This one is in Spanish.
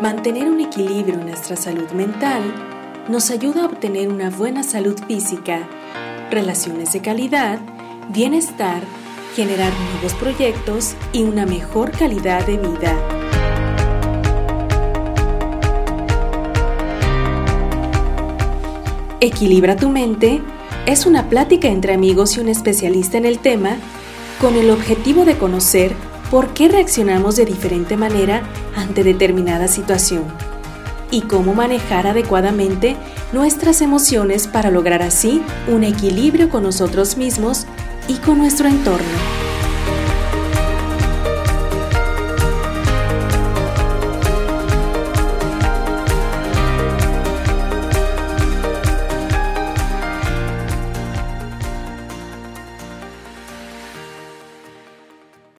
Mantener un equilibrio en nuestra salud mental nos ayuda a obtener una buena salud física, relaciones de calidad, bienestar, generar nuevos proyectos y una mejor calidad de vida. Equilibra tu mente es una plática entre amigos y un especialista en el tema con el objetivo de conocer por qué reaccionamos de diferente manera ante determinada situación y cómo manejar adecuadamente nuestras emociones para lograr así un equilibrio con nosotros mismos y con nuestro entorno.